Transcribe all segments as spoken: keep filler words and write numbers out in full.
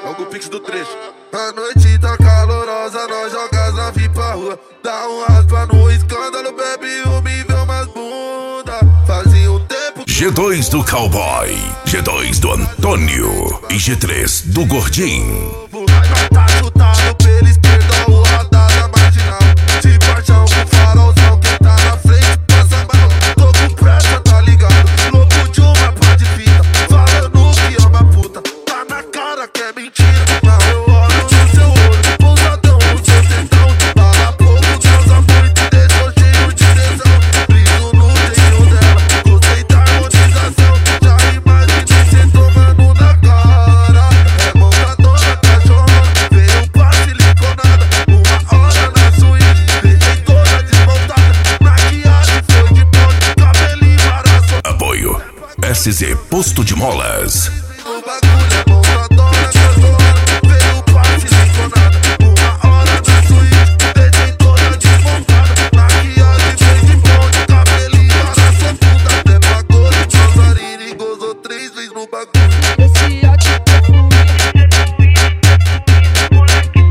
Logo o pix do trecho. A noite tá calorosa, nós joga as nave pra rua. Dá um raspa no escândalo, bebe uma e vê umas bunda. Fazia um tempo. G dois do Cowboy, G dois do Antônio e G três do Gordinho. Nós tá chutado pela esquerda, o radar da marginal. De paixão com farolzão, quem tá na frente passa mal. Tô com pressa, tá ligado? Louco de uma pá de fita, falando que ama puta. Tá na cara que é mentira, mas eu olho no seu olho, pousadão no seu tentão. Fala pouco, causa muito, deixou cheio de tesão. Briso no jeitinho dela, gostei da harmonização. Já imaginei cê tomando na cara. É montadona, cachorrona, veio pra siliconada. Uma hora na suíte, deixei toda desmontada. Maquiagem foi de ponte, cabelinho embaraçou. Apoio S Z Posto de Molas. O bagulho é montadona, cachorrona, veio pra siliconada. Uma hora na suíte, deixei toda desmontada. Maquiagem foi de ponte, cabelinho embaraçou tudo. Até pagou de dançarina e gozou três vezes no bagulho. Esse ato é fluido, é fluido, moleque.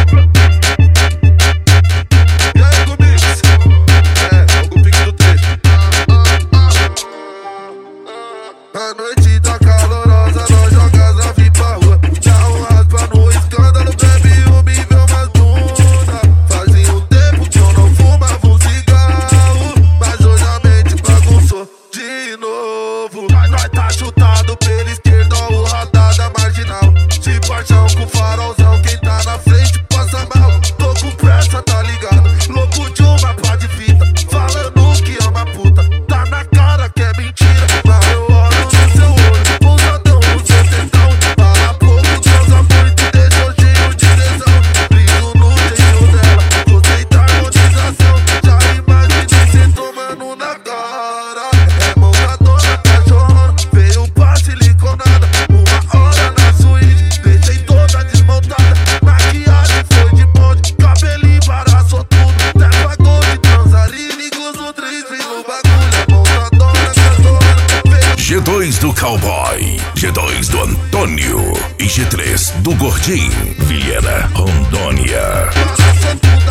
E aí, Gomix? É, logo o pix do trecho. A noite tá calorosa, nós joga as nave pra rua. Dá um raspa no escândalo, bebe uma e vê umas bunda. Fazia um tempo que eu não fumava um cigarro, mas hoje a mente bagunçou de novo. Nós, nós tá chutado pela esquerda, o radar da marginal. De paixão com farolzão, quem tá na frente passa mal. Tô com pressa, tá ligado? Louco de uma pá de fita, falando que ama puta. Tá na cara que é mentira, mas eu olho no seu olho, pousadão no seu tentão. Fala pouco, causa muito, deixou cheio de tesão. Briso no jeitinho dela, gostei da harmonização. Já imaginei cê tomando na cara. É montadona, cachorrona, veio pra siliconada. Uma hora na suíte, deixei toda desmontada. Maquiagem foi de ponte, cabelinho embaraçou tudo. Até pagou de dançarina e gozou três vezes no bagulho. É montadona, cachorrona, veio. G dois do Cowboy, G dois do Antônio e G três do Gordinho. Vilhena, Rondônia. Embaraçou tudo.